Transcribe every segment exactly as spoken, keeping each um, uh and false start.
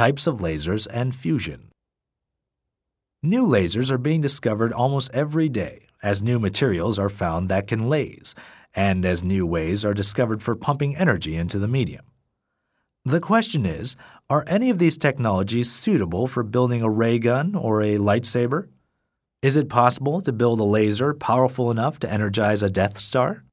types of lasers, and fusion. New lasers are being discovered almost every day as new materials are found that can laze, and as new ways are discovered for pumping energy into the medium. The question is, are any of these technologies suitable for building a ray gun or a lightsaber? Is it possible to build a laser powerful enough to energize a Death Star?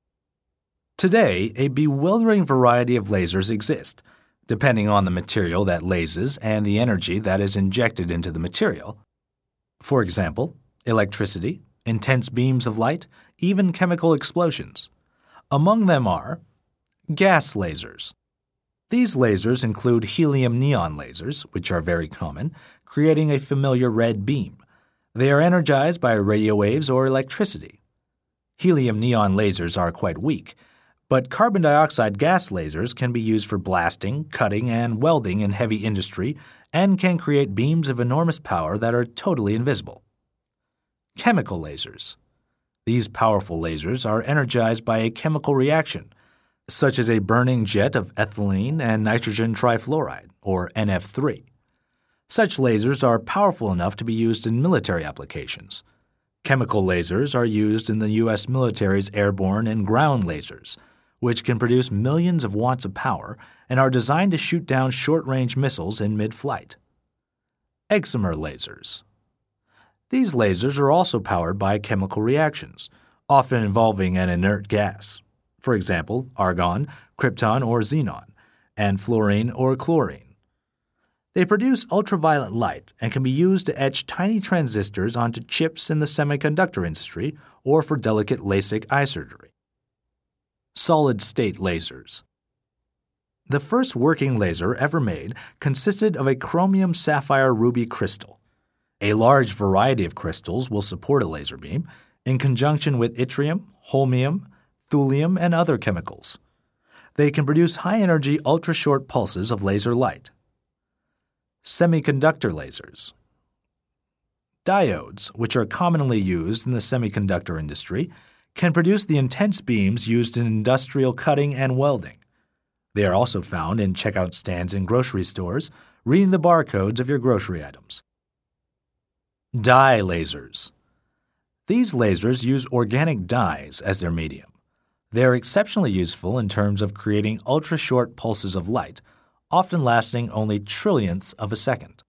Today, a bewildering variety of lasers exist, depending on the material that lasers and the energy that is injected into the material. For example, electricity, intense beams of light, even chemical explosions. Among them are gas lasers. These lasers include helium-neon lasers, which are very common, creating a familiar red beam. They are energized by radio waves or electricity. Helium-neon lasers are quite weak, but carbon dioxide gas lasers can be used for blasting, cutting, and welding in heavy industry and can create beams of enormous power that are totally invisible. Chemical lasers. These powerful lasers are energized by a chemical reaction, such as a burning jet of ethylene and nitrogen trifluoride, or N F three. Such lasers are powerful enough to be used in military applications. Chemical lasers are used in the U S military's airborne and ground lasers, which can produce millions of watts of power and are designed to shoot down short-range missiles in mid-flight. Excimer lasers. These lasers are also powered by chemical reactions, often involving an inert gas. For example, argon, krypton or xenon, and fluorine or chlorine. They produce ultraviolet light and can be used to etch tiny transistors onto chips in the semiconductor industry or for delicate LASIK eye surgery. Solid-state lasers. The first working laser ever made consisted of a chromium sapphire ruby crystal. A large variety of crystals will support a laser beam in conjunction with yttrium, holmium, thulium, and other chemicals. They can produce high-energy ultra-short pulses of laser light. Semiconductor lasers. Diodes, which are commonly used in the semiconductor industry, can produce the intense beams used in industrial cutting and welding. They are also found in checkout stands in grocery stores, reading the barcodes of your grocery items. Dye lasers. These lasers use organic dyes as their medium. They are exceptionally useful in terms of creating ultra-short pulses of light, often lasting only trillionths of a second.